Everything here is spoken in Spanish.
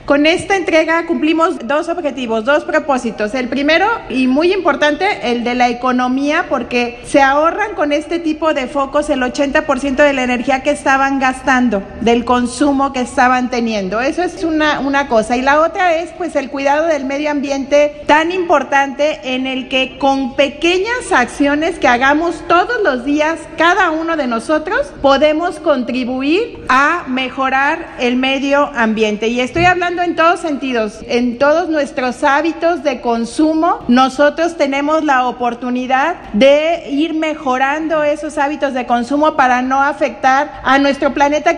Con esta entrega cumplimos dos objetivos, dos propósitos. El primero, y muy importante, el de la economía, porque se ahorran con este tipo de focos el 80% de la energía que estaban gastando, del consumo que estaban teniendo. Eso es una cosa. Y la otra es pues el cuidado del medio ambiente tan importante, en el que con pequeñas acciones que hagamos todos los días, cada uno de nosotros, podemos contribuir a mejorar el medio ambiente. Y estoy hablando en todos sentidos, en todos nuestros hábitos de consumo. Nosotros tenemos la oportunidad de ir mejorando esos hábitos de consumo para no afectar a nuestro planeta,